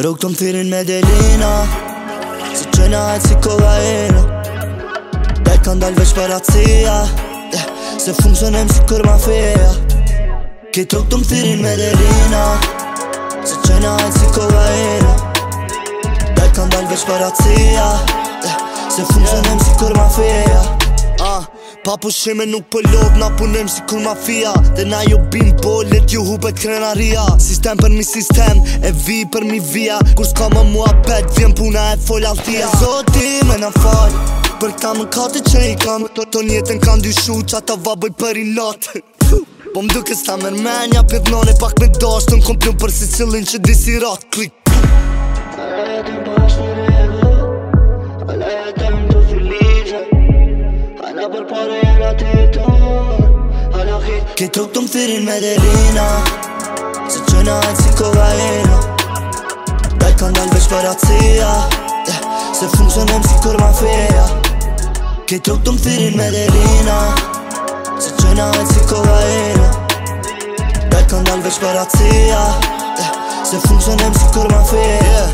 Rog të më thirin me delina, si qena e si kokaina. Daj ka ndalë veç për atësia, se funksionem si kur mafia. Kejt rog të më thirin me delina, si qena e si kokaina. Daj ka ndalë veç për atësia, se funksionem si kur mafia. Pa pushime nuk pëllov, na punem si kur mafia. Dhe na jo bim bolet, ju hupet krenaria. Sistem për mi sistem, e vi për mi via. Kur s'ka më mua pet, vjen puna e fol altia. Zoti me na fal, për këta më kate që i kam. Ton jetën kam dyshu që ata vaboj për i lot. Po m'duke s'ta mërmenja, pivnone pak me dasht. Të n'komplum për si cilin që disi rat, klik. Alla jetem bash në rego, alla jetem të felice. Alla për pare jena titon, alla hit. Kejt rog të më thirin me delina, se qena e si kokaina. Daj ka ndalë veç për atësia, se funksionem si kur mafia. Kejt rog të më thirin me delina, se qena e si kokaina. Daj ka ndalë veç për atësia, se funksionem si kur mafia.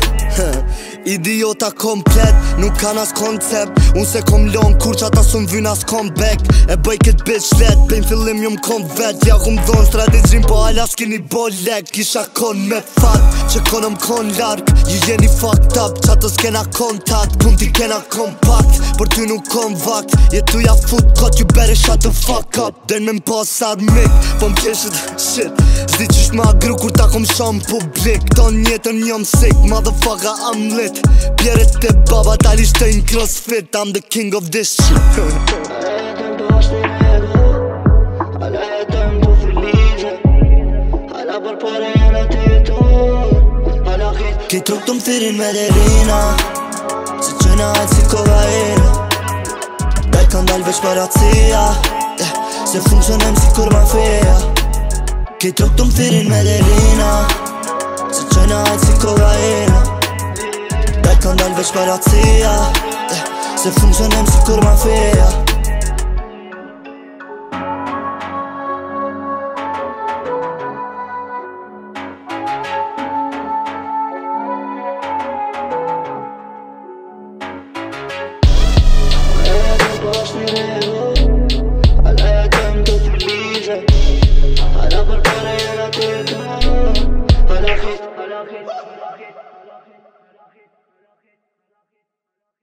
Idiota komplet, nuk kan as koncept. Unë se kom lon kur që ata s'u m'vyn as kom back. E bëj kët bitch let, bëjnë fillim ju m'kom vet. Ja ku m'dhon strategjin, po ala s'kini bo lek. Kisha kon me fat, që konëm kon larg. Ju jeni fucked up, që ato s'kena kontakt. Pun ti kena kompakt, por ty nuk kom vakt. Jetuja fut kot, you better shut the fuck up. Den me m'pas armik, po m'keshit shit. Zdi qysh ma gru kur ta kom shon publik. Ton jetën jom sick, motherfucker I'm lit. Bjerët e baba tali shtojnë crossfit. I'm the king of this shit. Alla jetem bash në rego, alla jetem të felice. Alla për pare jena titon, alla hit. Kejt rog të më thirin me delina, se qena e si kokaina. Daj ka ndalë veç për atësia, se funksionem si kur mafia. Kejt rog të më thirin me delina, se qena e si kokaina. Daj ka ndalë veç për atësia, se funksionem si kur mafia.